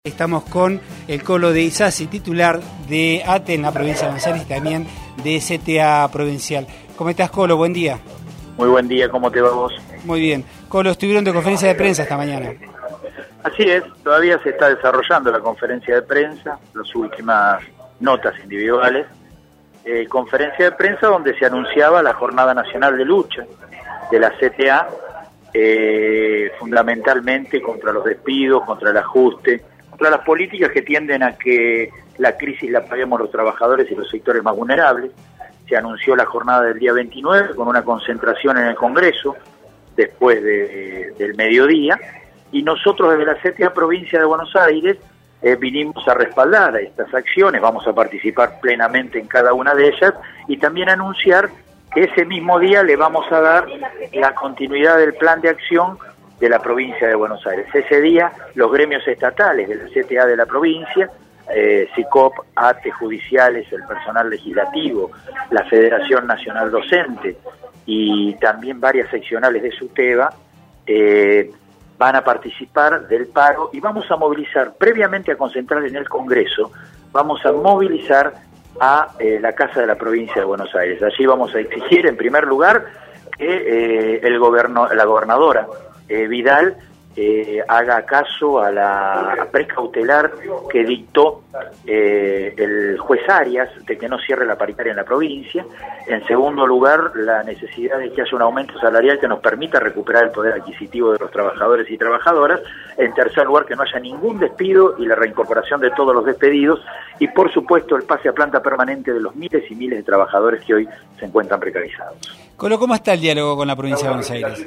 Estamos con el Colo de Isasi, titular de ATE en la provincia de Buenos Aires y también de CTA provincial. ¿Cómo estás, Colo? Buen día. Muy buen día, ¿cómo te va vos? Muy bien. Colo, estuvieron de conferencia de prensa esta mañana. Así es, todavía se está desarrollando la conferencia de prensa, las últimas notas individuales. Conferencia de prensa donde se anunciaba la Jornada Nacional de Lucha de la CTA, fundamentalmente contra los despidos, contra el ajuste, contra las políticas que tienden a que la crisis la paguemos los trabajadores y los sectores más vulnerables. Se anunció la jornada del día 29 con una concentración en el Congreso después del mediodía, y nosotros desde la CTA Provincia de Buenos Aires vinimos a respaldar estas acciones, vamos a participar plenamente en cada una de ellas y también anunciar que ese mismo día le vamos a dar la continuidad del plan de acción de la provincia de Buenos Aires. Ese día los gremios estatales de la CTA de la provincia, SICOP, ATE, judiciales, el personal legislativo, la Federación Nacional Docente y también varias seccionales de SUTEBA, van a participar del paro y vamos a movilizar, previamente a concentrar en el Congreso, vamos a movilizar a la Casa de la Provincia de Buenos Aires. Allí vamos a exigir, en primer lugar, que la gobernadora Vidal haga caso a la precautelar que dictó el juez Arias de que no cierre la paritaria en la provincia. En segundo lugar, la necesidad de que haya un aumento salarial que nos permita recuperar el poder adquisitivo de los trabajadores y trabajadoras. En tercer lugar, que no haya ningún despido y la reincorporación de todos los despedidos. Y por supuesto, el pase a planta permanente de los miles y miles de trabajadores que hoy se encuentran precarizados. Colo, ¿cómo está el diálogo con la provincia de Buenos Aires?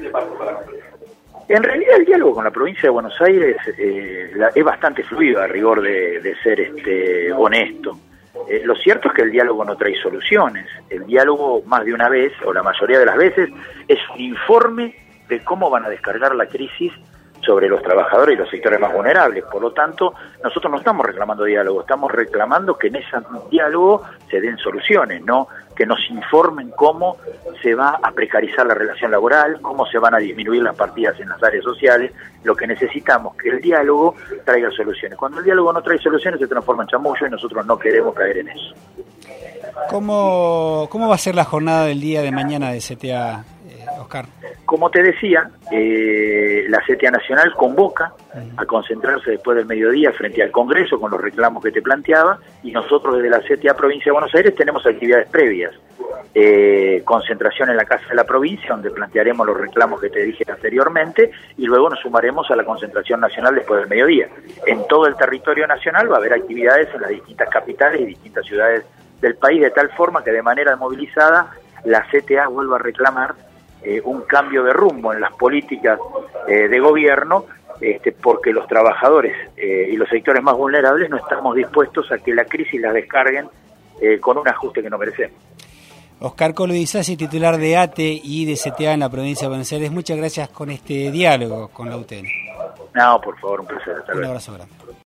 En realidad el diálogo con la provincia de Buenos Aires es bastante fluido, a rigor de ser honesto. Lo cierto es que el diálogo no trae soluciones. El diálogo, más de una vez, o la mayoría de las veces, es un informe de cómo van a descargar la crisis sobre los trabajadores y los sectores más vulnerables. Por lo tanto, nosotros no estamos reclamando diálogo, estamos reclamando que en ese diálogo se den soluciones, no que nos informen cómo se va a precarizar la relación laboral, cómo se van a disminuir las partidas en las áreas sociales. Lo que necesitamos es que el diálogo traiga soluciones. Cuando el diálogo no trae soluciones se transforma en chamullo y nosotros no queremos caer en eso. ¿Cómo va a ser la jornada del día de mañana de CTA, Oscar? Como te decía, la CTA Nacional convoca a concentrarse después del mediodía frente al Congreso con los reclamos que te planteaba, y nosotros desde la CTA Provincia de Buenos Aires tenemos actividades previas. Concentración en la Casa de la Provincia, donde plantearemos los reclamos que te dije anteriormente, y luego nos sumaremos a la concentración nacional después del mediodía. En todo el territorio nacional va a haber actividades en las distintas capitales y distintas ciudades del país, de tal forma que de manera movilizada la CTA vuelva a reclamar un cambio de rumbo en las políticas de gobierno, porque los trabajadores y los sectores más vulnerables no estamos dispuestos a que la crisis las descarguen con un ajuste que no merecemos. Oscar Colo de Isasi, titular de ATE y de CTA en la provincia de Buenos Aires, muchas gracias con este diálogo con la UTN. No, por favor, un placer. Un abrazo grande.